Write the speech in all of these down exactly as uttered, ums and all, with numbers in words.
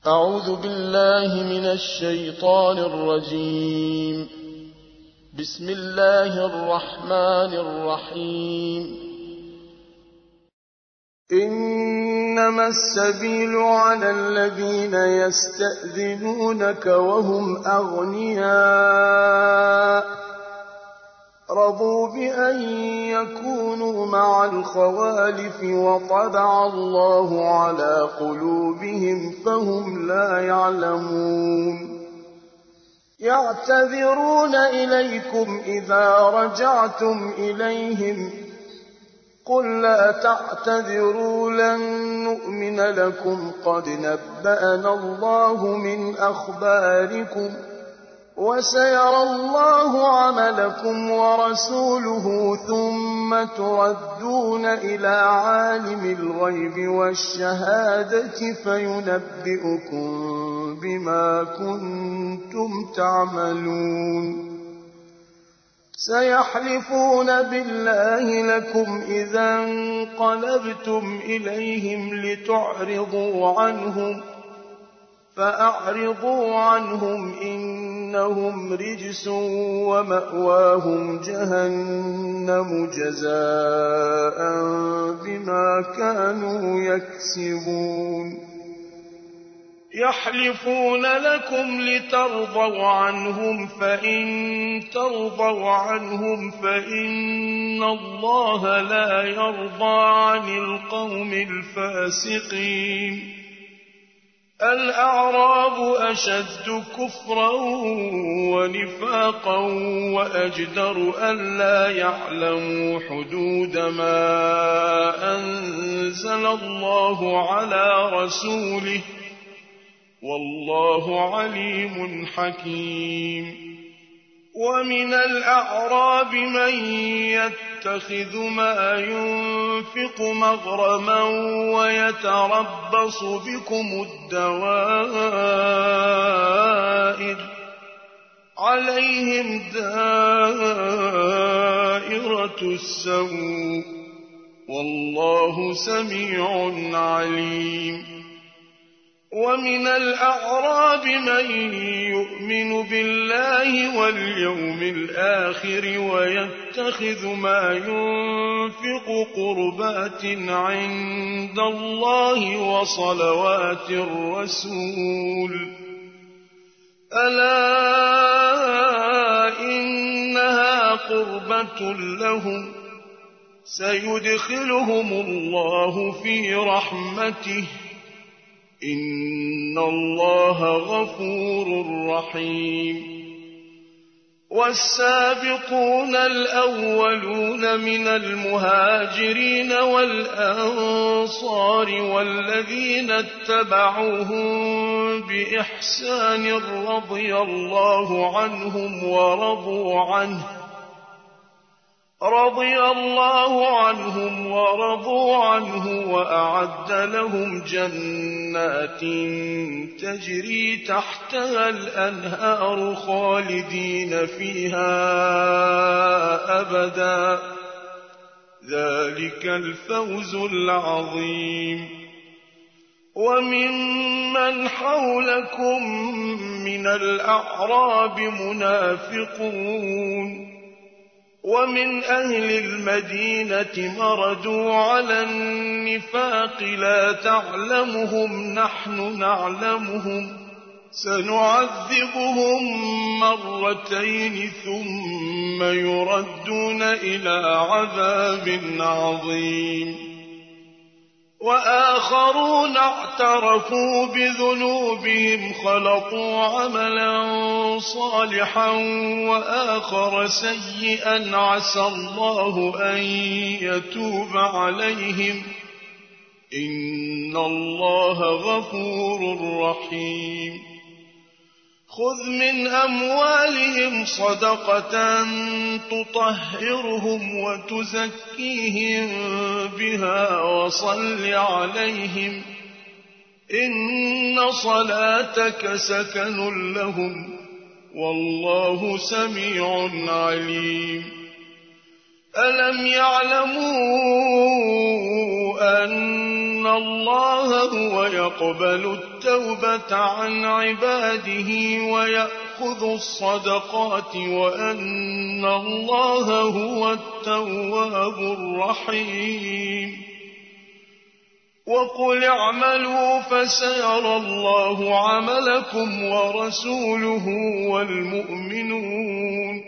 أعوذ بالله من الشيطان الرجيم. بسم الله الرحمن الرحيم. إنما السبيل على الذين يستأذنونك وهم أغنياء رضوا بأن يكونوا مع الخوالف وطبع الله على قلوبهم فهم لا يعلمون. يعتذرون إليكم إذا رجعتم إليهم قل لا تعتذروا لن نؤمن لكم قد نبأنا الله من أخباركم وسيرى الله عملكم ورسوله ثم تردون إلى عالم الغيب والشهادة فينبئكم بما كنتم تعملون. سيحلفون بالله لكم إذا انقلبتم إليهم لتعرضوا عنهم فأعرضوا عنهم إنهم رجس ومأواهم جهنم جزاء بما كانوا يكسبون. يحلفون لكم لترضوا عنهم فإن ترضوا عنهم فإن الله لا يرضى عن القوم الفاسقين. الأعراب أشد كفرا ونفاقا وأجدر ألا يعلموا حدود ما أنزل الله على رسوله والله عليم حكيم. ومن الأعراب من يتخذ ما ينفق مغرما ويتربص بكم الدوائر عليهم دائرة السوء والله سميع عليم. ومن الأعراب من يؤمن بالله واليوم الآخر ويتخذ ما ينفق قربات عند الله وصلوات الرسول ألا إنها قربة لهم سيدخلهم الله في رحمته إن الله غفور رحيم. والسابقون الأولون من المهاجرين والأنصار والذين اتبعوهم بإحسان رضي الله عنهم ورضوا عنه رضي الله عنهم ورضوا عنه وأعد لهم جنات تجري تحتها الأنهار خالدين فيها أبدا ذلك الفوز العظيم. وممن حولكم من الأعراب منافقون ومن أهل المدينة مردوا على النفاق لا تعلمهم نحن نعلمهم سنعذبهم مرتين ثم يردون إلى عذاب عظيم. وآخرون اعترفوا بذنوبهم خلطوا عملا صالحا وآخر سيئا عسى الله أن يتوب عليهم إن الله غفور رحيم. خذ من أموالهم صدقة تطهرهم وتزكيهم بها وصل عليهم إن صلاتك سكن لهم والله سميع عليم. ألم يعلموا أن وأن الله هو يقبل التوبة عن عباده ويأخذ الصدقات وأن الله هو التواب الرحيم. وقل اعملوا فسيرى الله عملكم ورسوله والمؤمنون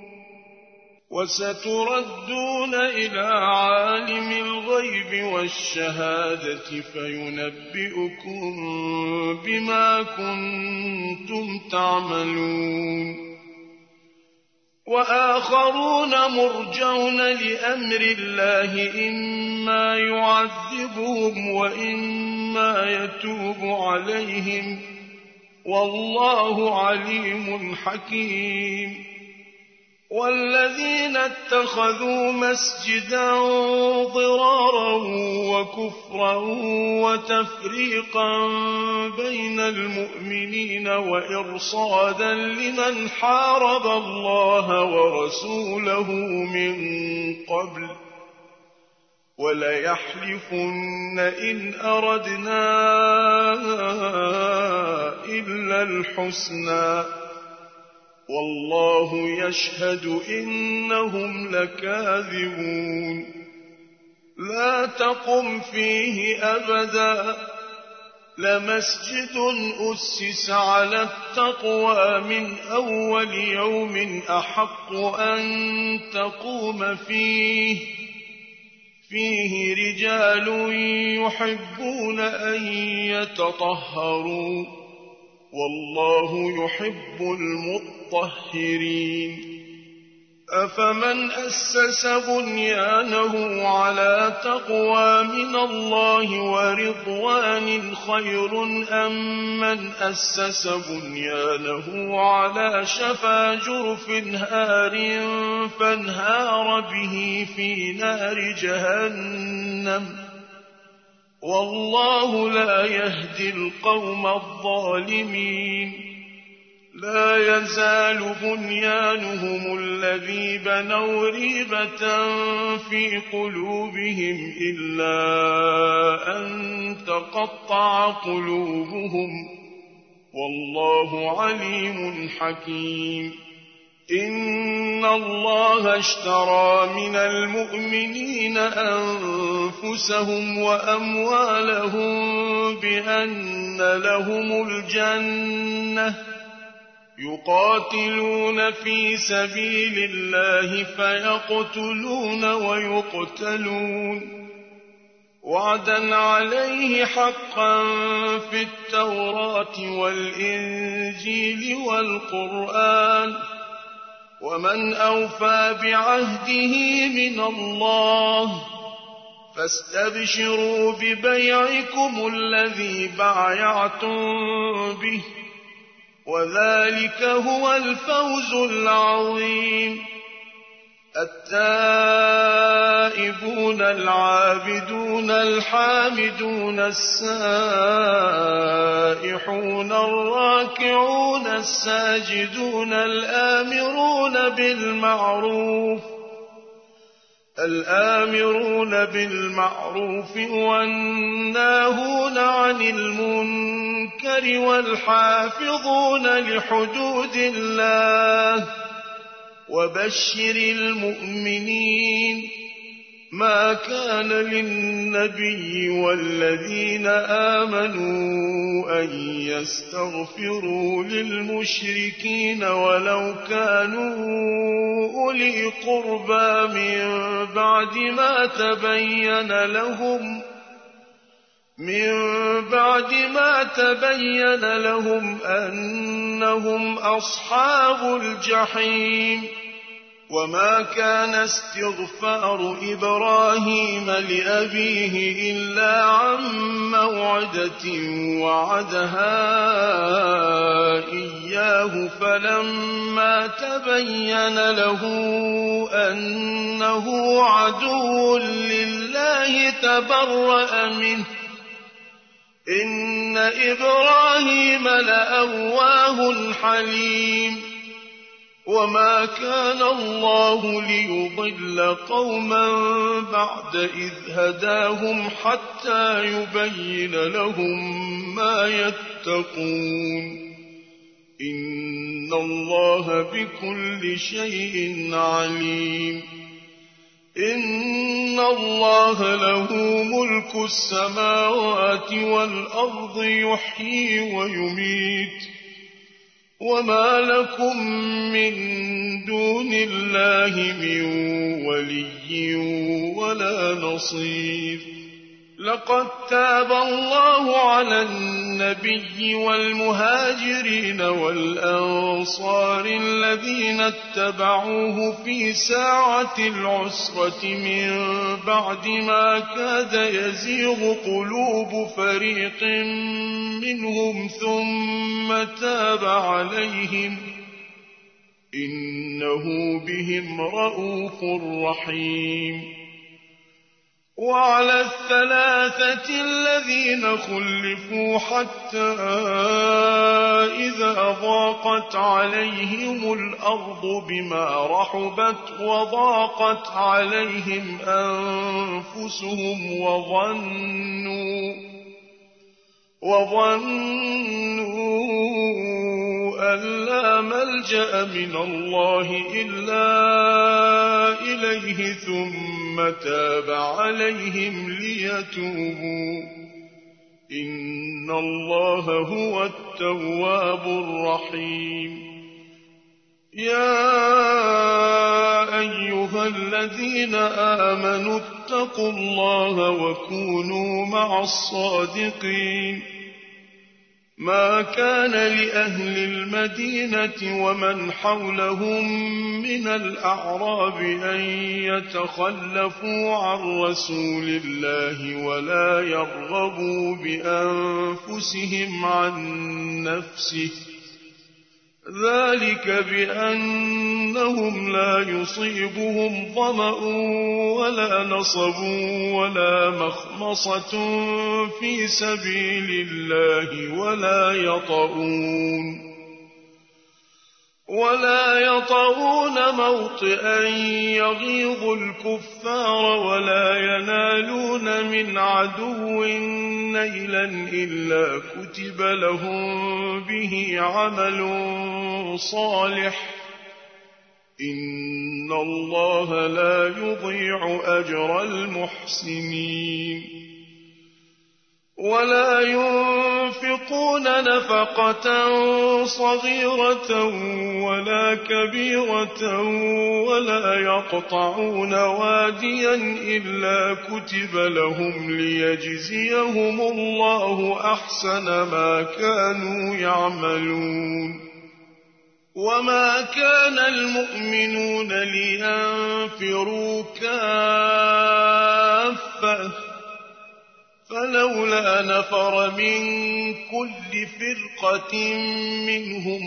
وستردون إلى عالم الغيب والشهادة فينبئكم بما كنتم تعملون. وآخرون مرجون لأمر الله إما يعذبهم وإما يتوب عليهم والله عليم حكيم. والذين اتخذوا مسجدا ضرارا وكفرا وتفريقا بين المؤمنين وإرصادا لمن حارب الله ورسوله من قبل وليحلفن إن أردنا إلا الحسنى والله يشهد إنهم لكاذبون. لا تقم فيه أبدا لمسجد أسس على التقوى من أول يوم أحق أن تقوم فيه فيه رجال يحبون أن يتطهروا والله يحب المطهرين. أفمن أسس بنيانه على تقوى من الله ورضوان خير أم من أسس بنيانه على شفا جرف هار فانهار به في نار جهنم والله لا يهدي القوم الظالمين. لا يزال بنيانهم الذي بنوا ريبة في قلوبهم إلا أن تقطع قلوبهم والله عليم حكيم. إن الله اشترى من المؤمنين أنفسهم وأموالهم بأن لهم الجنة يقاتلون في سبيل الله فيقتلون ويقتلون وعدا عليه حقا في التوراة والإنجيل والقرآن ومن أوفى بعهده من الله فاستبشروا ببيعكم الذي بايعتم به وذلك هو الفوز العظيم. التائبون العابدون الحامدون السائحون الراكعون الساجدون الآمرون بالمعروف الآمرون بالمعروف والناهون عن المنكر والحافظون لحدود الله وبشر المؤمنين. ما كان للنبي والذين آمنوا أن يستغفروا للمشركين ولو كانوا أولي قربى من بعد ما تبين لهم من بعد ما تبين لهم أنهم أصحاب الجحيم. وما كان استغفار إبراهيم لأبيه إلا عن موعدة وعدها إياه فلما تبين له أنه عدو لله تبرأ منه إن إبراهيم لأواه حليم. وما كان الله ليضل قوما بعد إذ هداهم حتى يبين لهم ما يتقون إن الله بكل شيء عليم إن الله له ملك السماوات والأرض يحيي ويميت وما لكم من دون الله من ولي ولا نصير لقد تاب الله على النبي والمهاجرين والأنصار الذين اتبعوه في ساعة العسرة من بعد ما كاد يزيغ قلوب فريق منهم ثم تاب عليهم إنه بهم رءوف رحيم وعلى الثلاثة الذين خلفوا حتى إذا ضاقت عليهم الأرض بما رحبت وضاقت عليهم أنفسهم وظنوا وظنوا أن لا ملجأ من الله إلا إليه ثم تاب عليهم ليتوبوا إن الله هو التواب الرحيم يا أيها الذين آمنوا اتقوا الله وكونوا مع الصادقين ما كان لأهل المدينة ومن حولهم من الأعراب أن يتخلفوا عن رسول الله ولا يرغبوا بأنفسهم عن نفسه ذلك بأنهم لا يصيبهم ظمأ ولا نصب ولا مخمصة في سبيل الله ولا يطؤون ولا يطؤون موطئا يغيظ الكفار ولا ينالون من عدو نيلا إلا كتب لهم به عمل صالح إن الله لا يضيع أجر المحسنين ولا ينفقون نفقة صغيرة ولا كبيرة ولا يقطعون واديا إلا كتب لهم ليجزيهم الله أحسن ما كانوا يعملون وما كان المؤمنون لينفروا كافة فلولا نفر من كل فرقة منهم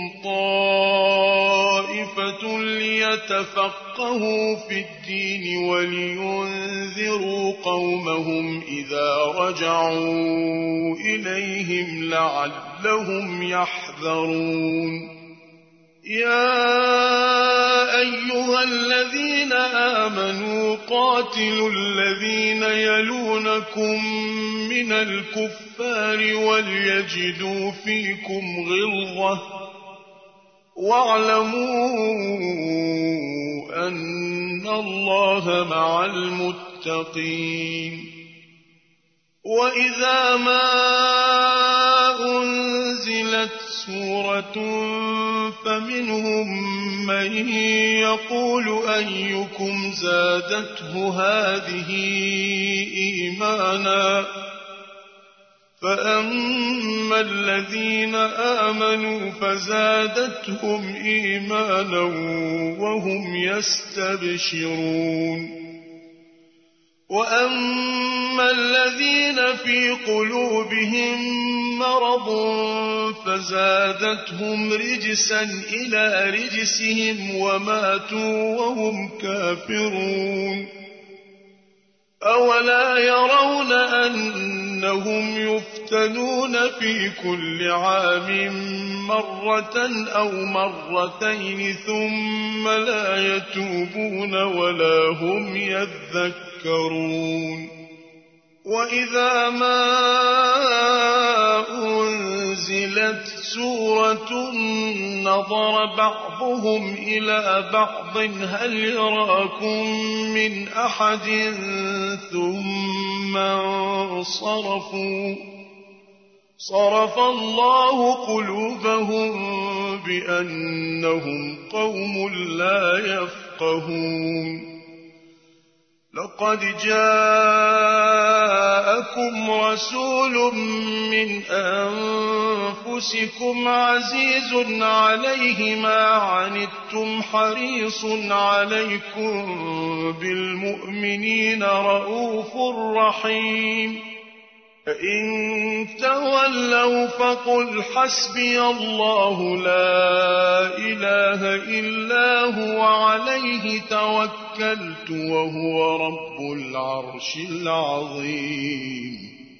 طائفة ليتفقهوا في الدين ولينذروا قومهم إذا رجعوا إليهم لعلهم يحذرون يا أيها الذين آمنوا قاتلوا الذين يلونكم من الكفار وليجدوا فيكم غلظة واعلموا أن الله مع المتقين وإذا ما أنزلت سورة فمنهم من يقول أيكم زادته هذه إيمانا فأما الذين آمنوا فزادتهم إيمانا وهم يستبشرون وأما الذين في قلوبهم مرض فزادتهم رجسا إلى رجسهم وماتوا وهم كافرون أولا يرون أنهم يفتنون في كل عام مرة أو مرتين ثم لا يتوبون ولا هم يذكرون وإذا ما أنزلت سورة نظر بعضهم إلى بعض هل يراكم من أحد ثم انصرفوا صرف الله قلوبهم بأنهم قوم لا يفقهون لقد جاءكم رسول من أنفسكم عزيز عليه ما عنتم حريص عليكم بالمؤمنين رؤوف رحيم فإن تولوا فقل حسبي الله لا إله إلا هو عليه توكلت وهو رب العرش العظيم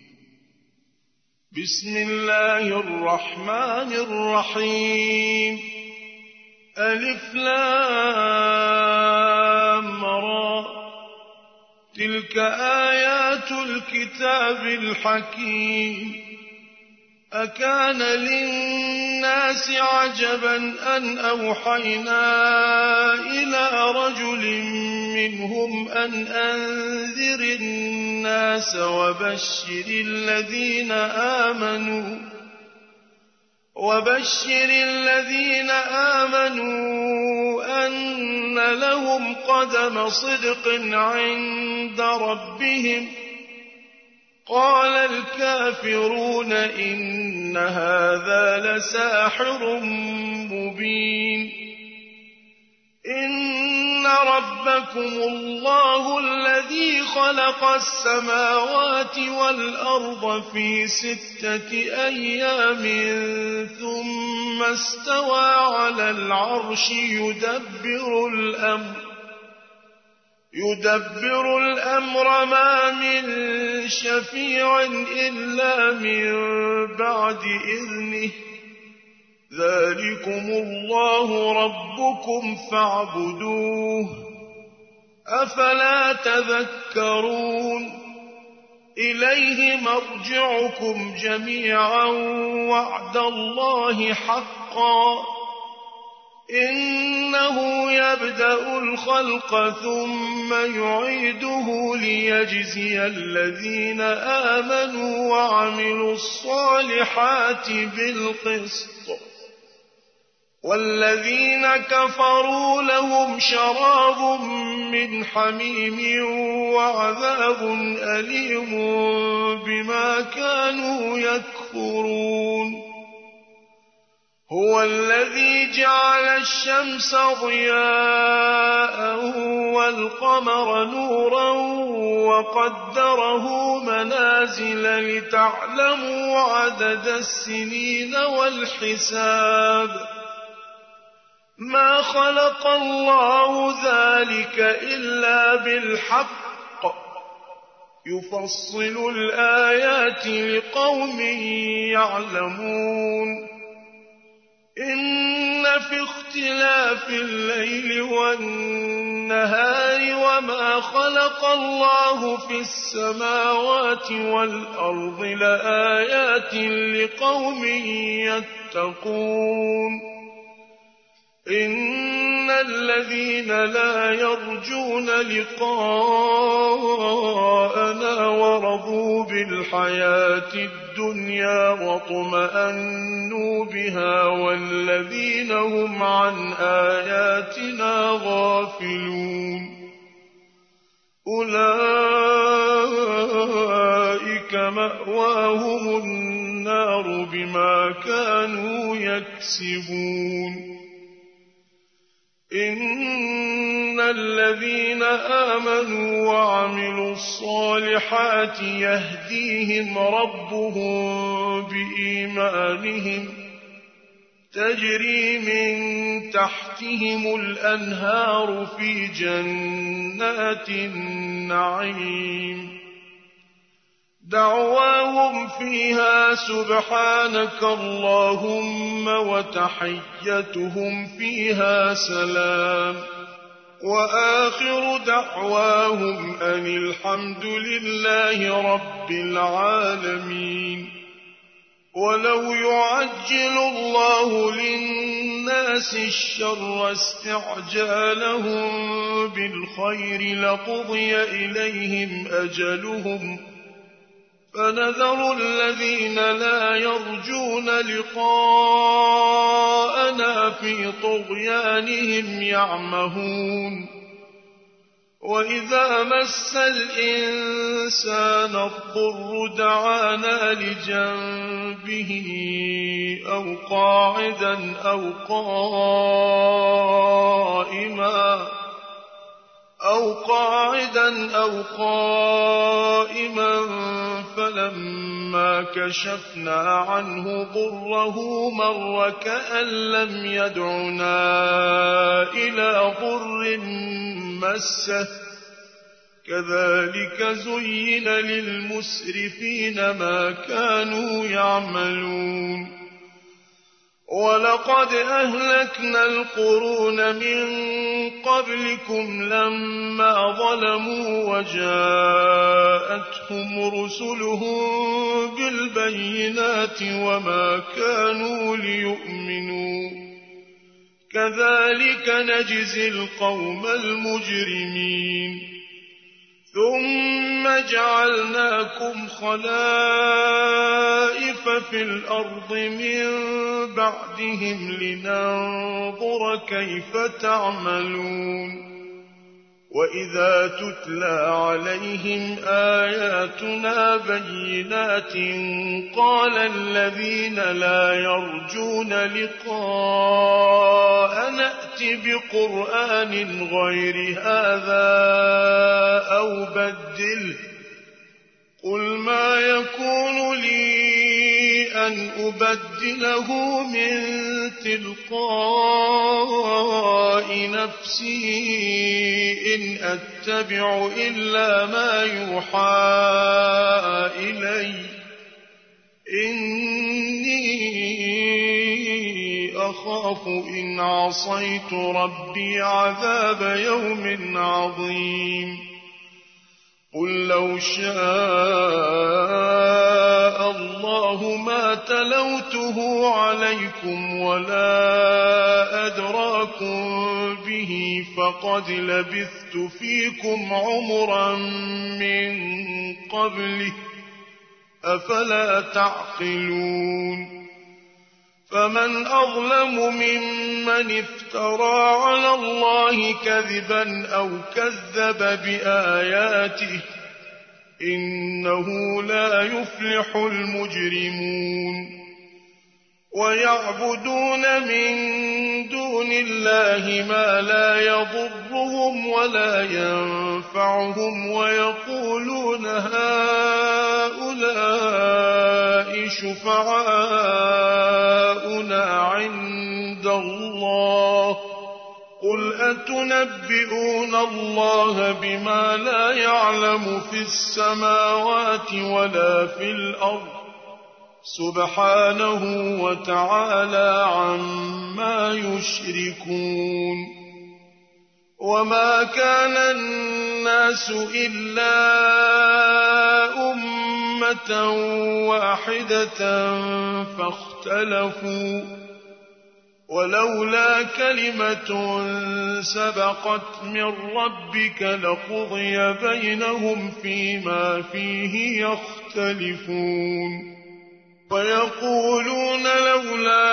بسم الله الرحمن الرحيم ألف لام را تلك آيات الكتاب الحكيم أكان للناس عجبا أن أوحينا إلى رجل منهم أن أنذر الناس وبشر الذين آمنوا وبشر الذين آمنوا أن لهم قدم صدق عند ربهم قال الكافرون إن هذا لساحر مبين إن ربكم الله الذي خلق السماوات والأرض في ستة أيام ثم استوى على العرش يدبر الأمر يدبر الأمر ما من شفيع إلا من بعد إذنه ذلكم الله ربكم فاعبدوه أفلا تذكرون إليه مرجعكم جميعا وعد الله حقا إنه يبدأ الخلق ثم يعيده ليجزي الذين آمنوا وعملوا الصالحات بالقسط والذين كفروا لهم شراب من حميم وعذاب أليم بما كانوا يكفرون هو الذي جعل الشمس ضياء والقمر نورا وقدره منازل لتعلموا عدد السنين والحساب ما خلق الله ذلك إلا بالحق يفصل الآيات لقوم يعلمون إن في اختلاف الليل والنهار وما خلق الله في السماوات والأرض لآيات لقوم يتقون إن الذين لا يرجون لقاءنا ورضوا بالحياة الدنيا واطمأنوا بها والذين هم عن آياتنا غافلون أولئك مأواهم النار بما كانوا يكسبون إن الذين آمنوا وعملوا الصالحات يهديهم ربهم بإيمانهم تجري من تحتهم الأنهار في جنات النعيم دعواهم فيها سبحانك اللهم وتحيتهم فيها سلام وآخر دعواهم أن الحمد لله رب العالمين. ولو يعجل الله للناس الشر استعجالهم بالخير لقضي إليهم أجلهم فنذر الذين لا يرجون لقاءنا في طغيانهم يعمهون. وإذا مس الإنسان الضر دعانا لجنبه أو قاعدا أو قائما أو قاعدا أو قائما فلما كشفنا عنه ضره مر كأن لم يدعنا إلى ضر مسه كذلك زين للمسرفين ما كانوا يعملون. ولقد أهلكنا القرون من قبلكم لما ظلموا وجاءتهم رسلهم بالبينات وما كانوا ليؤمنوا كذلك نجزي القوم المجرمين. ثم جعلناكم خلائف في الأرض من بعدهم لننظر كيف تعملون. وإذا تتلى عليهم آياتنا بينات قال الذين لا يرجون لقاء نأت بقرآن غير هذا أو بدله قل ما يكون لي أن أبدله من تلقاء نفسي إن أتبع إلا ما يوحى إلي إني أخاف إن عصيت ربي عذاب يوم عظيم. قل لو شاء الله ما تلوته عليكم ولا أدراكم به فقد لبثت فيكم عمرا من قبله أفلا تعقلون. فمن أظلم ممن افترى على الله كذبا أو كذب بآياته إنه لا يفلح المجرمون. ويعبدون من دون الله ما لا يضرهم ولا ينفعهم ويقولون هؤلاء شفعاؤنا عند الله قل أتنبئون الله بما لا يعلم في السماوات ولا في الأرض سبحانه وتعالى عما يشركون. وما كان الناس إلا أمة واحدة فاختلفوا ولولا كلمة سبقت من ربك لقضي بينهم فيما فيه يختلفون. ويقولون لولا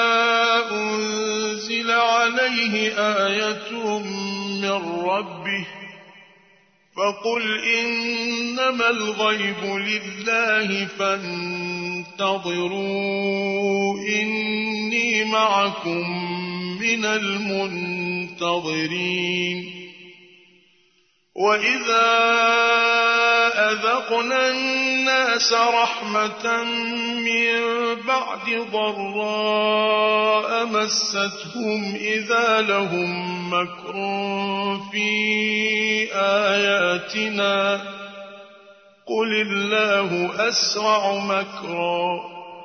أنزل عليه آية من ربه فقل إنما الغيب لله فانتظروا إني معكم من المنتظرين. وإذا أذقنا الناس رحمة من بعد ضراء مستهم إذا لهم مكر في آياتنا قل الله أسرع مكرا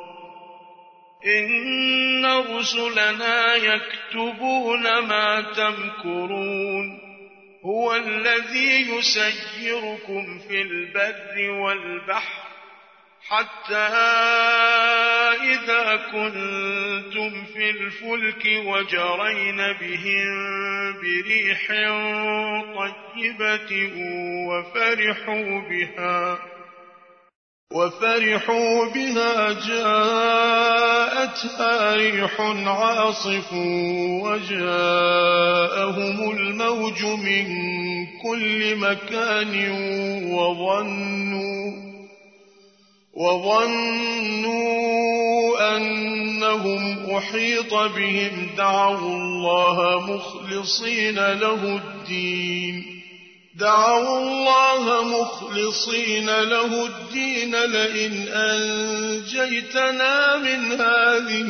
إن رسلنا يكتبون ما تمكرون هو الذي يسيركم في البر والبحر حتى إذا كنتم في الفلك وجرين بهم بريح طيبة وفرحوا بها وفرحوا بها جاءتها ريح عاصف وجاءهم الموج من كل مكان وظنوا وظنوا أنهم أحيط بهم دعوا الله مخلصين له الدين دعوا الله مخلصين له الدين لئن أنجيتنا من هذه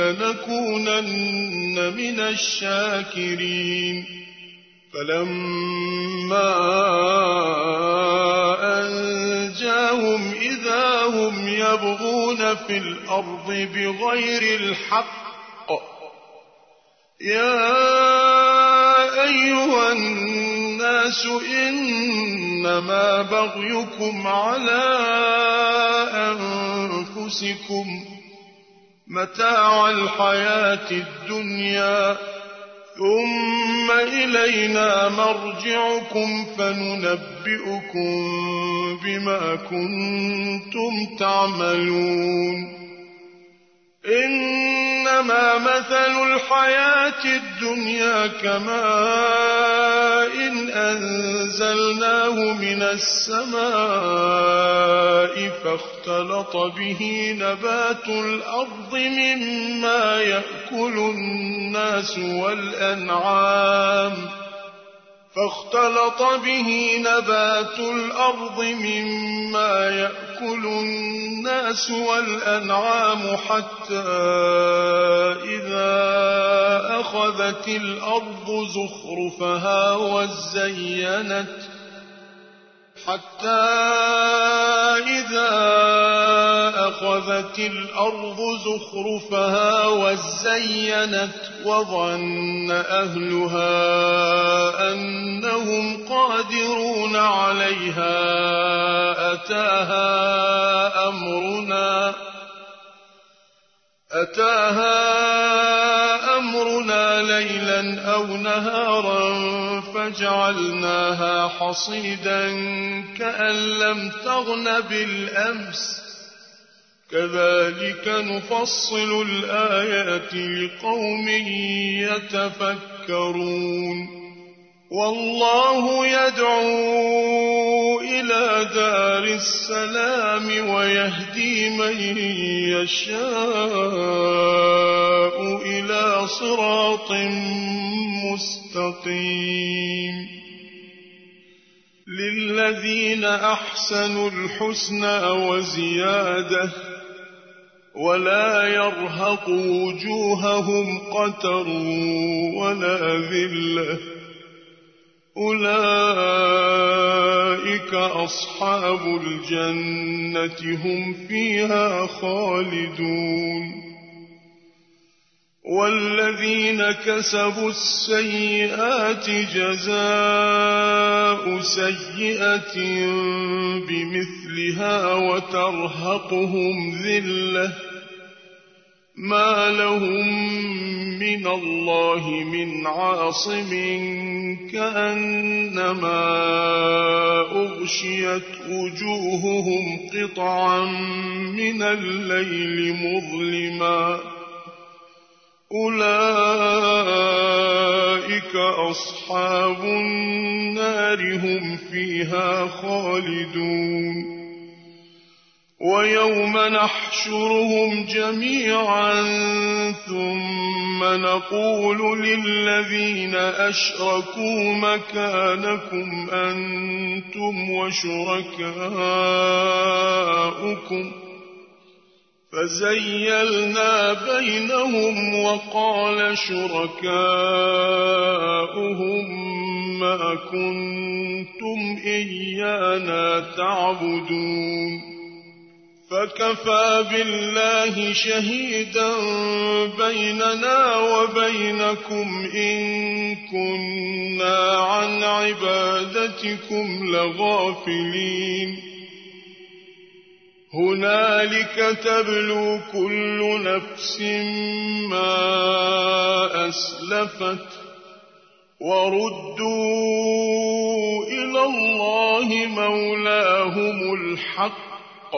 لنكونن من الشاكرين فلما أنجاهم إذا هم يبغون في الأرض بغير الحق يا أيها الناس إنما بغيكم على أنفسكم متاع الحياة الدنيا ثم إلينا مرجعكم فننبئكم بما كنتم تعملون إنما مثل الحياة الدنيا كماء إن أنزلناه من السماء فاختلط به نبات الأرض مما يأكل الناس والأنعام فاختلط به نبات الأرض مما يأكل الناس والأنعام حتى إذا أخذت الأرض زخرفها وزينت حتى إذا أخذت الأرض زخرفها وزينت وظن أهلها أنهم قادرون عليها أتاها أمرنا أتاها أمرنا ليلا أو نهارا فجعلناها حصيدا كأن لم تغن بالأمس كذلك نفصل الآيات لقوم يتفكرون والله يدعو إلى دار السلام ويهدي من يشاء إلى صراط مستقيم للذين أحسنوا الحسنى وزيادة ولا يرهق وجوههم قتر ولا ذلة أولئك أصحاب الجنة هم فيها خالدون والذين كسبوا السيئات جزاء سيئة بمثلها وترهقهم ذلة ما لهم من الله من عاصم كأنما أغشيت وجوههم قطعا من الليل مظلما أولئك أصحاب النار هم فيها خالدون ويوم نحشرهم جميعا ثم نقول للذين أشركوا مكانكم أنتم وشركاؤكم فزيلنا بينهم وقال شركاؤهم ما كنتم إيانا تعبدون فكفى بالله شهيدا بيننا وبينكم إن كنا عن عبادتكم لغافلين هنالك تبلو كل نفس ما أسلفت وردوا إلى الله مولاهم الحق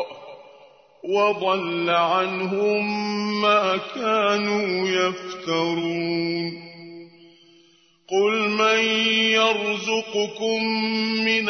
وضل عنهم ما كانوا يفترون قل من يرزقكم من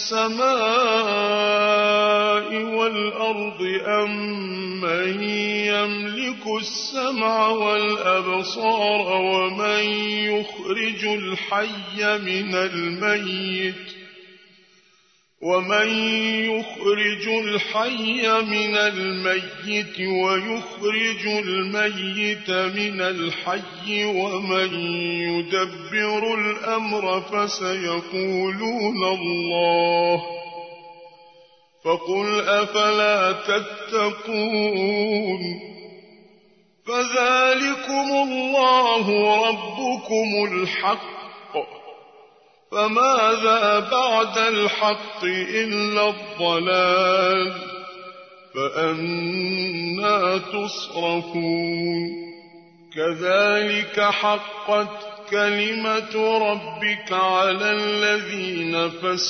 السماء والأرض أم من يملك السمع والأبصار ومن يخرج الحي من الميت ومن يخرج الحي من الميت ويخرج الميت من الحي ومن يدبر الأمر فسيقولون الله فقل أفلا تتقون فذلكم الله ربكم الحق فماذا بعد الحق إلا الضلال فأنى تصرفون كذلك حقت كلمة ربك على الذين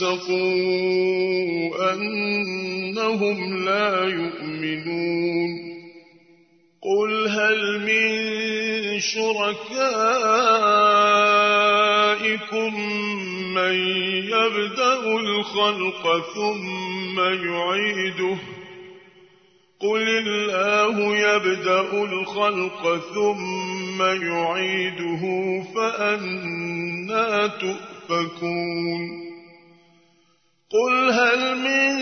فسقوا أنهم لا يؤمنون قل هل من شركائكم من يبدأ الخلق ثم يعيده قل الله يبدأ الخلق ثم يعيده فأنى تؤفكون قل هل من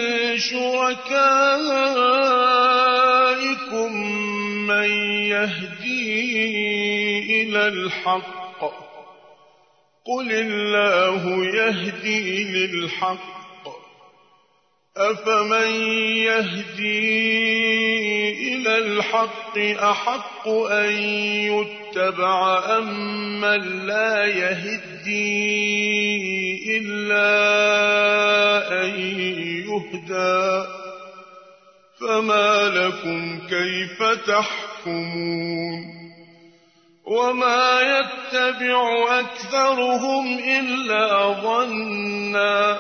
شركائكم من يهدي إلى الحق قل الله يهدي للحق أفمن يهدي إلى الحق أحق أن يتبع أم من لا يهدي إلا أن يهدى فما لكم كيف تحكمون وما يتبع أكثرهم إلا ظنا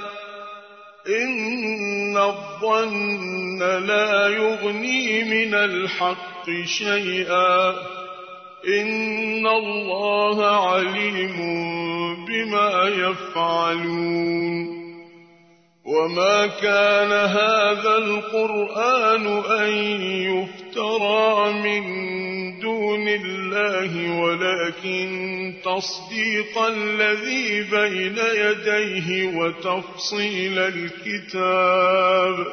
إن الظن لا يغني من الحق شيئا إن الله عليم بما يفعلون وما كان هذا القرآن أن يفترى من دون الله ولكن تصديق الذي بين يديه وتفصيل الكتاب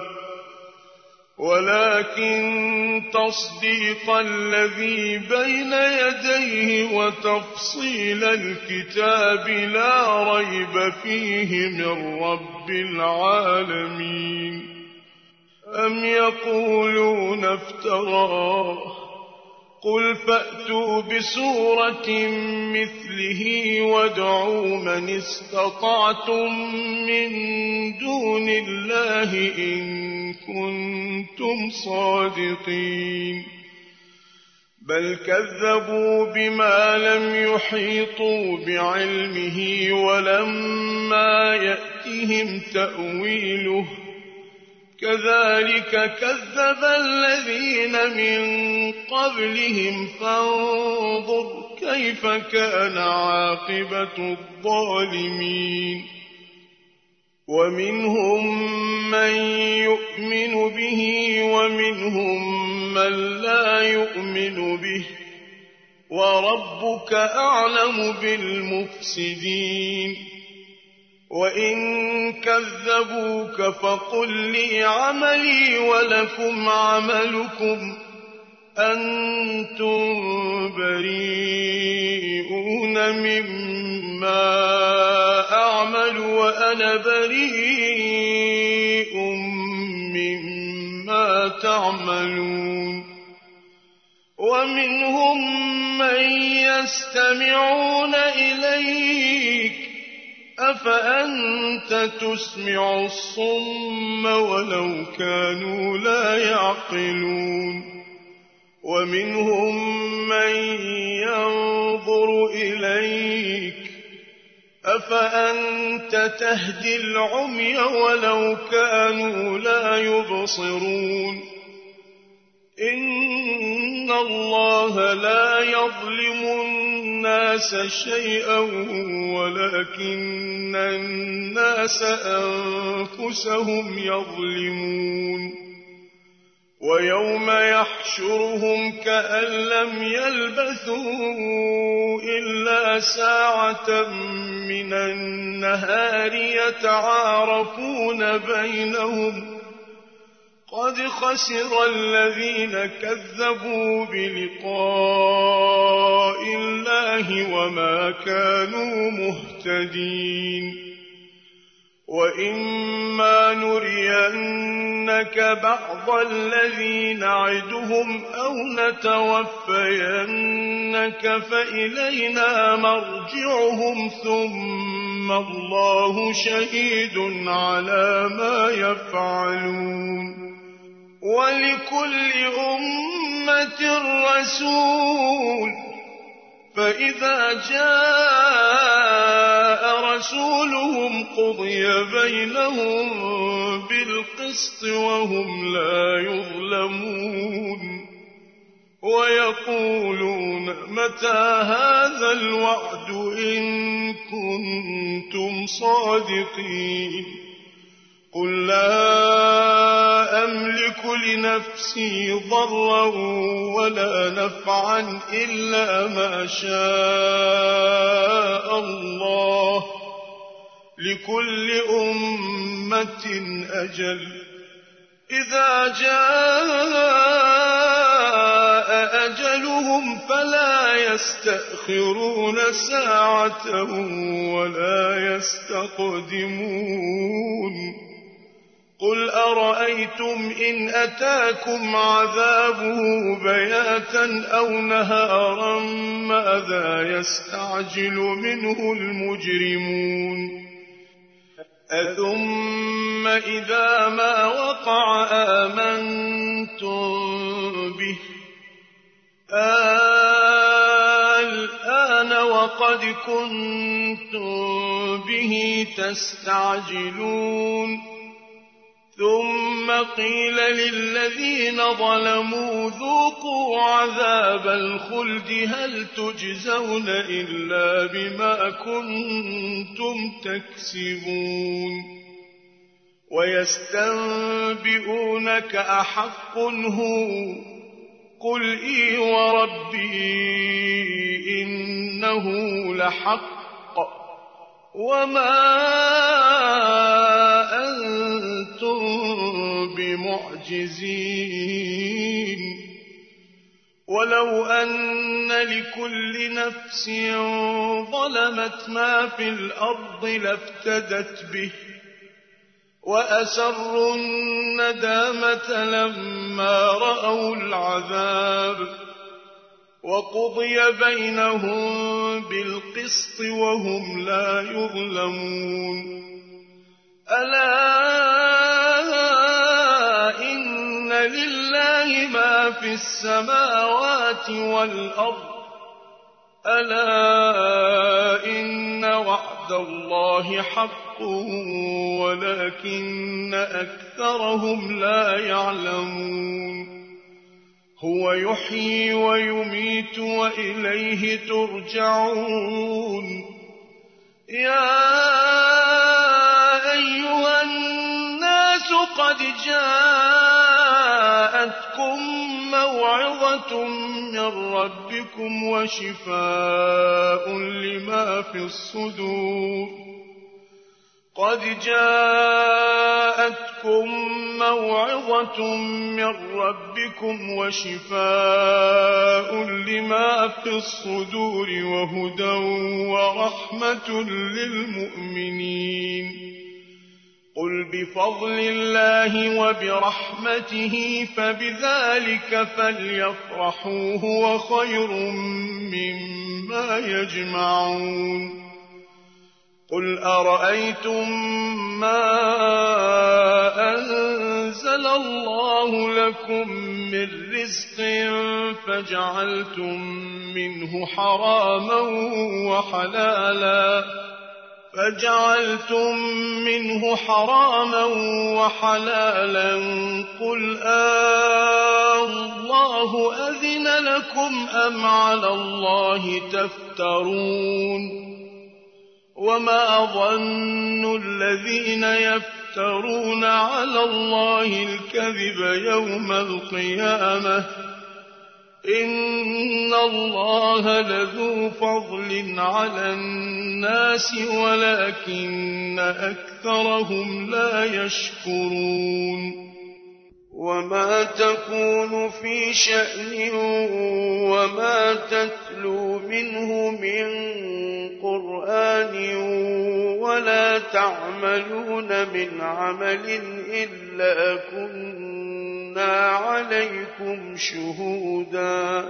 ولكن تصديق الذي بين يديه وتفصيل الكتاب لا ريب فيه من رب العالمين أم يقولون افتراه قل فأتوا بسورة مثله وادعوا من استطعتم من دون الله إن كنتم صادقين بل كذبوا بما لم يحيطوا بعلمه ولما يأتهم تأويله كذلك كذب الذين من قبلهم فانظر كيف كان عاقبة الظالمين ومنهم من يؤمن به ومنهم من لا يؤمن به وربك أعلم بالمفسدين وإن كذبوك فقل لي عملي ولكم عملكم أنتم بريئون مما أعمل وأنا بريء مما تعملون ومنهم من يستمعون إليك أفأنت تسمع الصم ولو كانوا لا يعقلون ومنهم من ينظر إليك أفأنت تهدي العمي ولو كانوا لا يبصرون إن الله لا يظلم الناس شيئا ولكن الناس أنفسهم يظلمون ويوم يحشرهم كأن لم يلبثوا إلا ساعة من النهار يتعارفون بينهم قد خسر الذين كذبوا بلقاء الله وما كانوا مهتدين وإما نرينك بعض الذي نعدهم أو نتوفينك فإلينا مرجعهم ثم الله شهيد على ما يفعلون ولكل أمة رسول فإذا جاء رسولهم قضي بينهم بالقسط وهم لا يظلمون ويقولون متى هذا الوعد إن كنتم صادقين قل لا أملك لنفسي ضرا ولا نفعا إلا ما شاء الله لكل أمة أجل إذا جاء أجلهم فلا يستأخرون ساعة ولا يستقدمون قل أرأيتم إن أتاكم عذابه بياتا أو نهارا ماذا يستعجل منه المجرمون أثم إذا ما وقع آمنتم به الآن وقد كنتم به تستعجلون ثم قيل للذين ظلموا ذوقوا عذاب الخلد هل تجزون إلا بما كنتم تكسبون ويستنبئونك أحق هو قل إي وربي إنه لحق وما أنتم بمعجزين ولو أن لكل نفس ظلمت ما في الأرض لافتدت به وأسروا الندامة لما رأوا العذاب وقضي بينهم بالقسط وهم لا يظلمون ألا إن لله ما في السماوات والأرض ألا إن وعد الله حق ولكن أكثرهم لا يعلمون هو يحيي ويميت وإليه ترجعون يا أيها قد جاءتكم موعظة من ربكم وشفاء لما في الصدور قد جاءتكم موعظة من ربكم وشفاء لما في الصدور وهدى ورحمة للمؤمنين قل بفضل الله وبرحمته فبذلك فليفرحوا هو خير مما يجمعون قل أرأيتم ما أنزل الله لكم من رزق فجعلتم منه حراما وحلالا فجعلتم منه حراما وحلالا قل آه الله أذن لكم أم على الله تفترون وما ظن الذين يفترون على الله الكذب يوم القيامة إن الله لذو فضل على الناس ولكن أكثرهم لا يشكرون وما تكون في شأن وما تتلو منه من قرآن ولا تعملون من عمل إلا كنا عليكم شهودا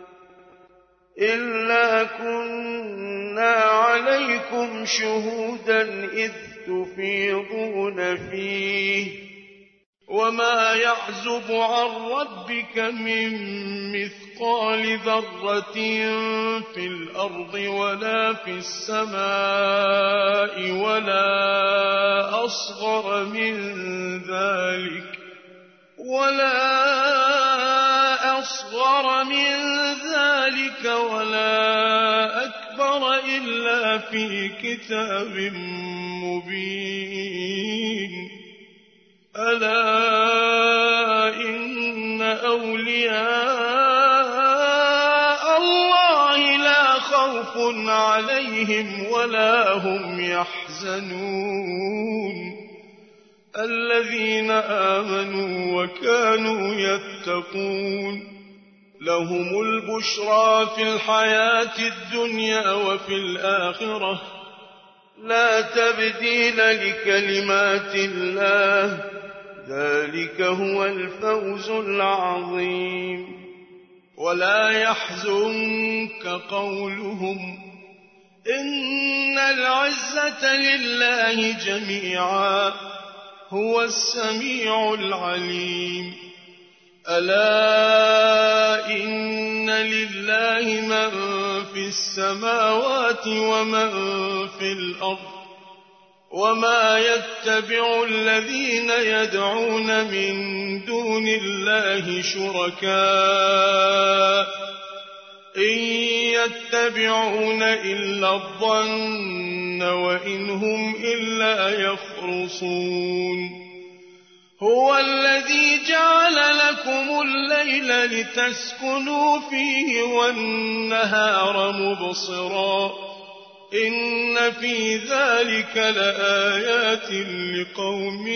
إلا كنا عليكم شهودا إذ تفيضون فيه وما يعزب عن ربك من مثقال ذرة في الأرض ولا في السماء ولا أصغر من ذلك ولا أصغر من ذلك ولا أكبر إلا في كتاب مبين ألا إن أولياء الله لا خوف عليهم ولا هم يحزنون الذين آمنوا وكانوا يتقون لهم البشرى في الحياة الدنيا وفي الآخرة لا تبديل لكلمات الله ذلك هو الفوز العظيم ولا يحزنك قولهم إن العزة لله جميعا هو السميع العليم ألا إن لله من في السماوات ومن في الأرض وما يتبع الذين يدعون من دون الله شركاء إن يتبعون إلا الظن وإن هم إلا يخرصون هو الذي جعل لكم الليل لتسكنوا فيه والنهار مبصرا إن في ذلك لآيات لقوم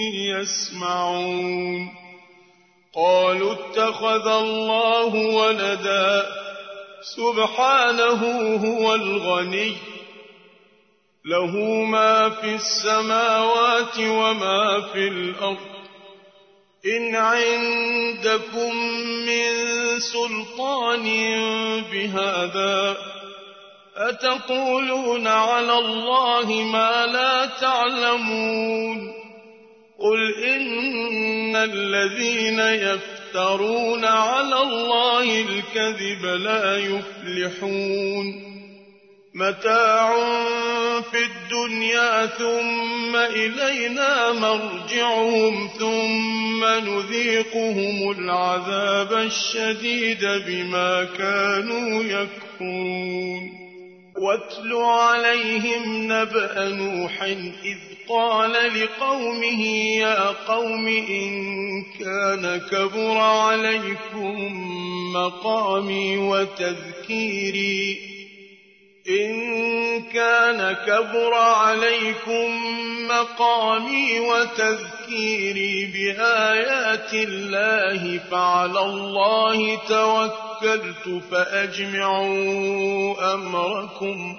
يسمعون قالوا اتخذ الله ولدا سبحانه هو الغني له ما في السماوات وما في الأرض إن عندكم من سلطان بهذا أتقولون على الله ما لا تعلمون قل إن الذين يفترون على الله الكذب لا يفلحون متاع في الدنيا ثم إلينا مرجعهم ثم نذيقهم العذاب الشديد بما كانوا يكفرون واتل عليهم نبأ نوح إذ قال لقومه يا قوم إن كان كبر عليكم مقامي وتذكيري إن كان كبر عليكم مقامي وتذكيري بآيات الله فعلى الله توكلت فأجمعوا أمركم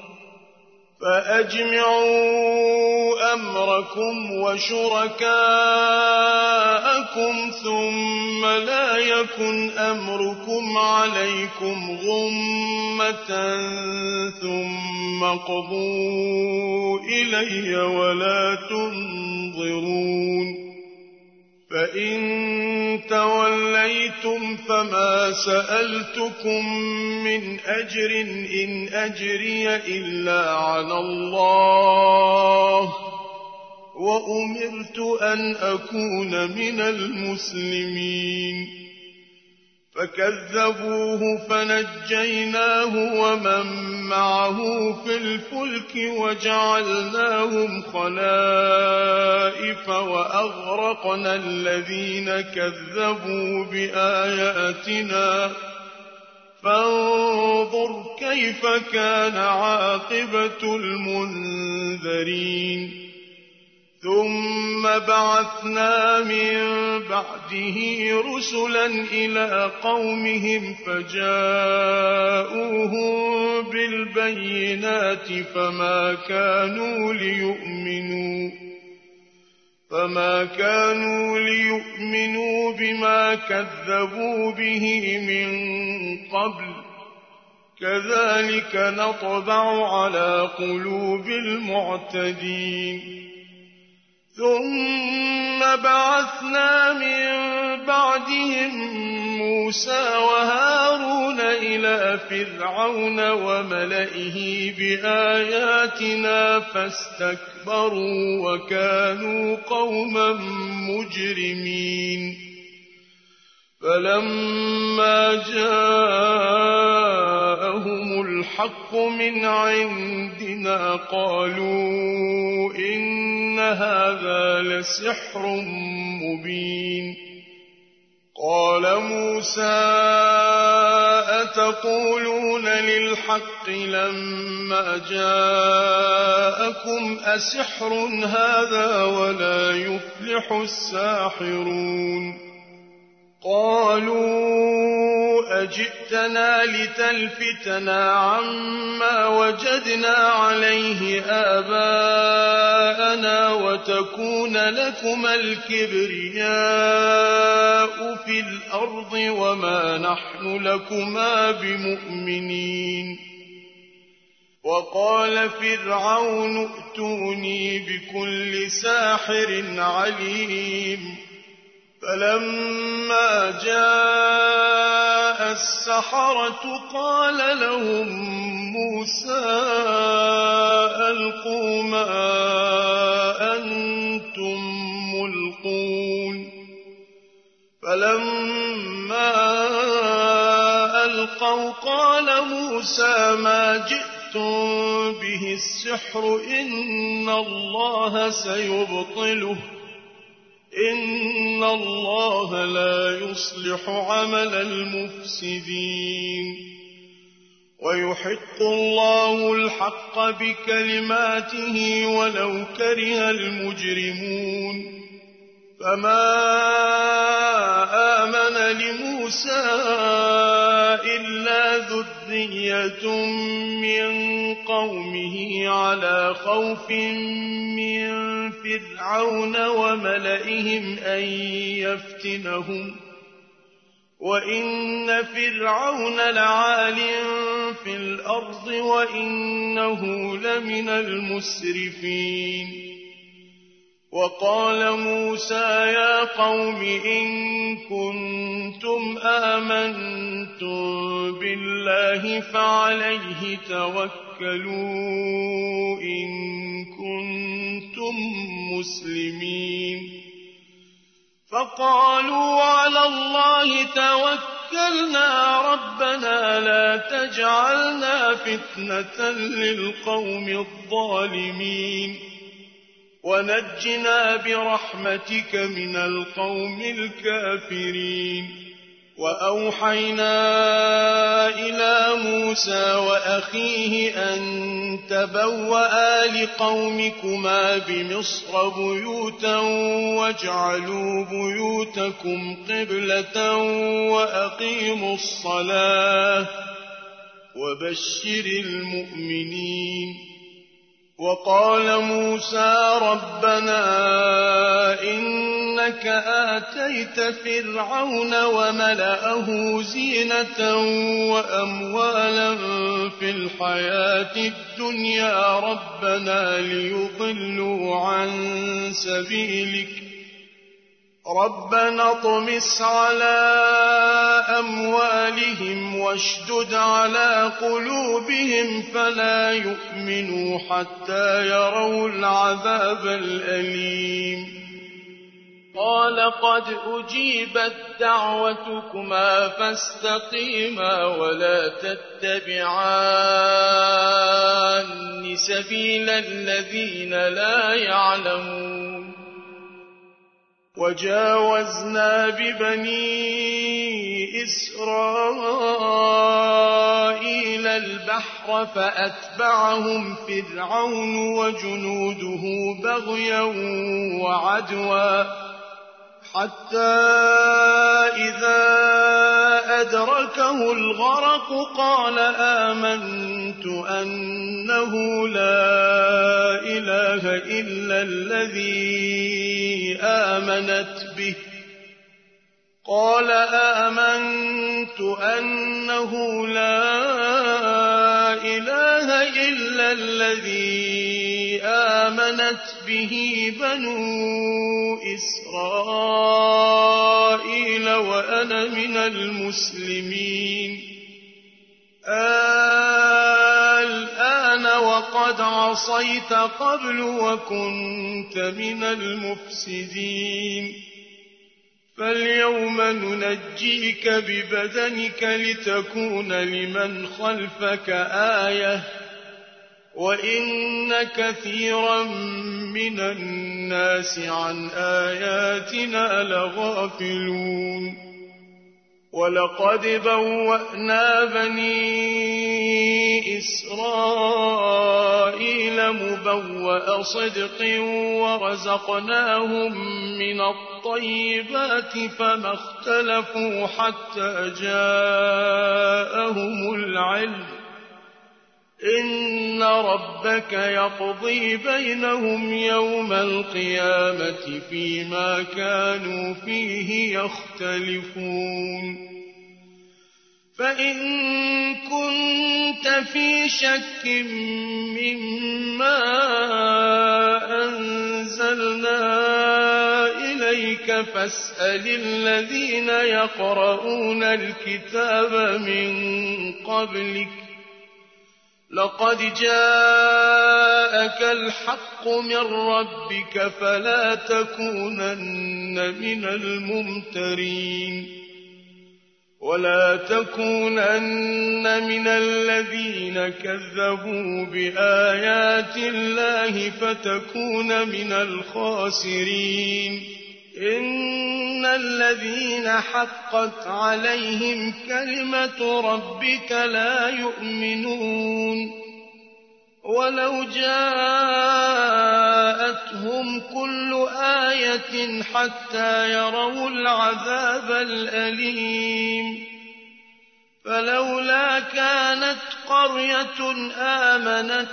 فأجمعوا أمركم وشركاءكم ثم لا يكن أمركم عليكم غمة ثم قضوا إلي ولا تنظرون فإن توليتم فما سألتكم من أجر إن أجري إلا على الله وأمرت أن أكون من المسلمين فكذبوه فنجيناه ومن معه في الفلك وجعلناهم خلائف وأغرقنا الذين كذبوا بآياتنا فانظر كيف كان عاقبة المنذرين ثم بعثنا من بعده رسلا إلى قومهم فجاءوهم بالبينات فما كانوا ليؤمنوا فما كانوا ليؤمنوا بما كذبوا به من قبل كذلك نطبع على قلوب المعتدين ثم بعثنا من بعدهم موسى وهارون إلى فرعون وملئه بآياتنا فاستكبروا وكانوا قوما مجرمين فلما جاءهم الحق من عندنا قالوا إن هذا لسحر مبين قال موسى أتقولون للحق لما جاءكم أسحر هذا ولا يفلح الساحرون قالوا أجئتنا لتلفتنا عما وجدنا عليه آباءنا وتكون لكما الكبرياء في الأرض وما نحن لكما بمؤمنين وقال فرعون ائتوني بكل ساحر عليم فلما جاء السحرة قال لهم موسى ألقوا ما أنتم ملقون فلما ألقوا قال موسى ما جئتم به السحر إن الله سيبطله إن الله لا يصلح عمل المفسدين ويحق الله الحق بكلماته ولو كره المجرمون فما آمن لموسى إلا ذرية من قومه على خوف من فرعون وملئهم أن يفتنهم وإن فرعون لعال في الأرض وإنه لمن المسرفين وقال موسى يا قوم إن كنتم آمنتم بالله فعليه توكلوا إن كنتم مسلمين فقالوا على الله توكلوا توكلنا ربنا لا تجعلنا فتنة للقوم الظالمين ونجنا برحمتك من القوم الكافرين. وأوحينا إلى موسى وأخيه أن تبوأ لقومكما بمصر بيوتا واجعلوا بيوتكم قبلة وأقيموا الصلاة وبشر المؤمنين. وقال موسى ربنا إنك آتيت فرعون وملأه زينة وأموالا في الحياة الدنيا ربنا ليضلوا عن سبيلك ربنا اطمس على أموالهم واشدد على قلوبهم فلا يؤمنوا حتى يروا العذاب الأليم. قال قد أجيبت دعوتكما فاستقيما ولا تتبعان سبيل الذين لا يعلمون. وجاوزنا ببني إسرائيل البحر فأتبعهم فرعون وجنوده بغيا وعدوا حتى إذا أدركه الغرق قال آمنت أنه لا إله إلا الذي آمنت به قال آمنت أنه لا إله إلا الذي آمنت به بنو إسرائيل وأنا من المسلمين. الآن وقد عصيت قبل وكنت من المفسدين فاليوم ننجيك ببدنك لتكون لمن خلفك آية وإن كثيرا من الناس عن آياتنا لغافلون. ولقد بوأنا بني إسرائيل مبوأ صدق ورزقناهم من الطيبات فما اختلفوا حتى جاءهم العلم إن ربك يقضي بينهم يوم القيامة فيما كانوا فيه يختلفون. فإن كنت في شك مما أنزلنا إليك فاسأل الذين يقرؤون الكتاب من قبلك لقد جاءك الحق من ربك فلا تكونن من الممترين ولا تكونن من الذين كذبوا بآيات الله فتكون من الخاسرين. إن الذين حقت عليهم كلمة ربك لا يؤمنون ولو جاءتهم كل آية حتى يروا العذاب الأليم. فلولا كانت قرية آمنت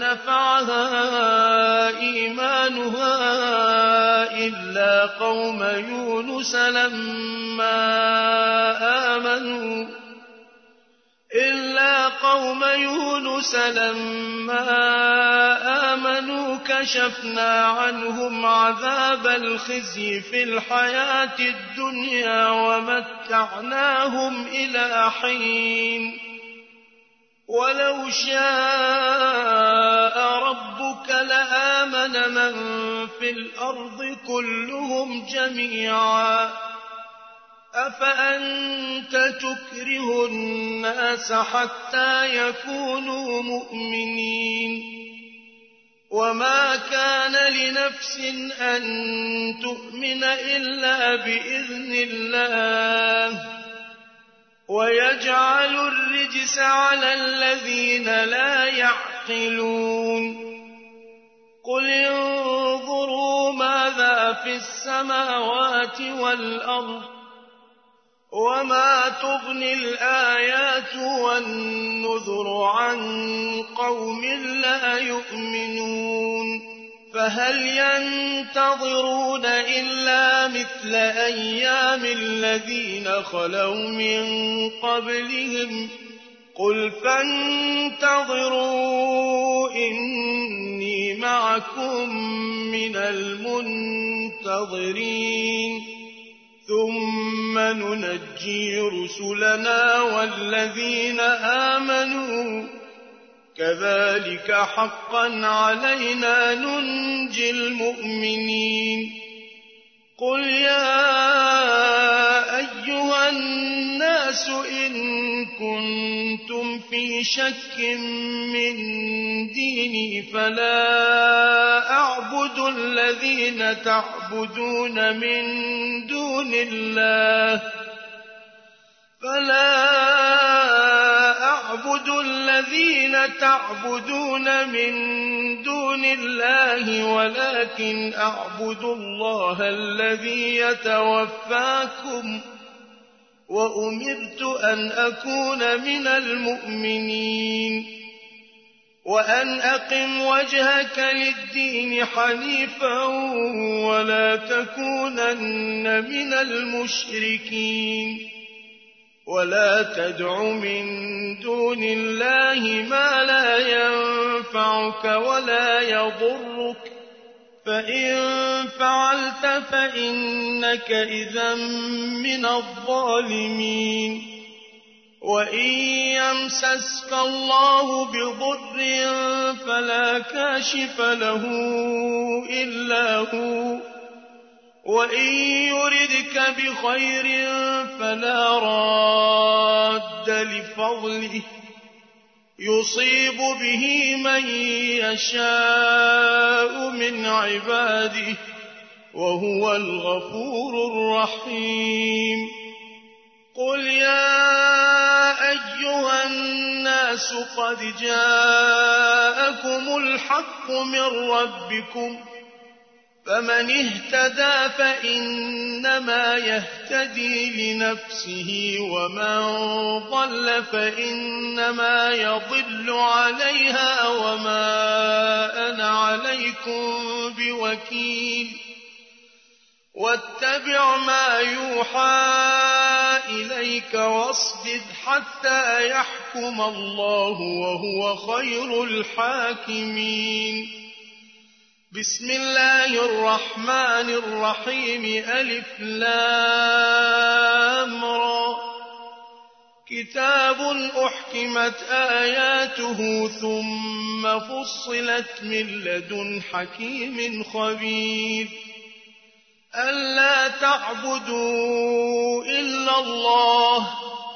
فنفعها إيمانها إلا قوم يونس لما آمنوا إلا قوم يونس لما آمنوا كشفنا عنهم عذاب الخزي في الحياة الدنيا ومتعناهم إلى حين. ولو شاء ربك لآمن من في الأرض كلهم جميعا أفأنت تكره الناس حتى يكونوا مؤمنين وما كان لنفس أن تؤمن إلا بإذن الله ويجعل الرجس على الذين لا يعقلون قل انظروا ماذا في السماوات والأرض وما تغني الآيات والنذر عن قوم لا يؤمنون فهل ينتظرون إلا مثل أيام الذين خلوا من قبلهم قل فانتظروا إني معكم من المنتظرين ثم ننجي رسلنا والذين آمنوا كذلك حقا علينا ننجي المؤمنين قل يا أيها الناس إن كنتم في شك من ديني فلا أعبد الذين تعبدون من دون الله فلا أعبد الذين تعبدون من دون الله ولكن أعبد الله الذي يتوفاكم وأمرت أن أكون من المؤمنين وأن أقم وجهك للدين حنيفا ولا تكونن من المشركين ولا تدع من دون الله ما لا ينفعك ولا يضرك فإن فعلت فإنك إذا من الظالمين وإن يمسسك الله بضر فلا كاشف له إلا هو وإن يردك بخير فلا راد لفضله يصيب به من يشاء من عباده وهو الغفور الرحيم قل يا أيها الناس قد جاءكم الحق من ربكم فمن اهتدى فإنما يهتدي لنفسه ومن ضل فإنما يضل عليها وما أنا عليكم بوكيل واتبع ما يوحى إليك واصبر حتى يحكم الله وهو خير الحاكمين بسم الله الرحمن الرحيم ألف لام را كتاب أحكمت آياته ثم فصلت من لدن حكيم خبير ألا تعبدوا إلا الله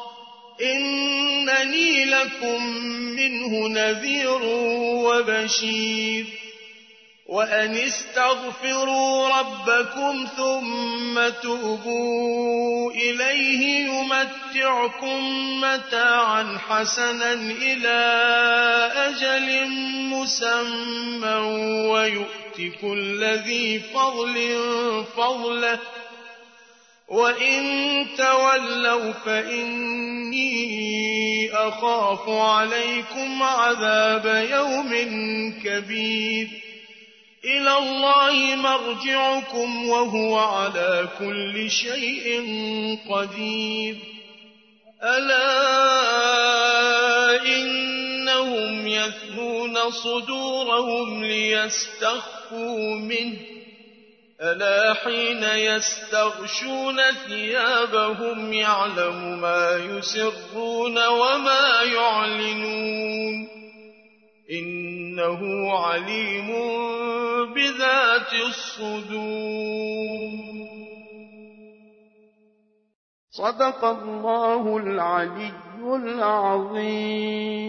إنني لكم منه نذير وبشير وأن استغفروا ربكم ثم توبوا إليه يمتعكم متاعا حسنا إلى أجل مسمى ويؤت كل ذي فضل فضله وإن تولوا فإني أخاف عليكم عذاب يوم كبير إلى الله مرجعكم وهو على كل شيء قدير ألا إنهم يثنون صدورهم ليستخفوا منه ألا حين يستغشون ثيابهم يعلم ما يسرون وما يعلنون إنه عليم بذات الصدور صدق الله العلي العظيم.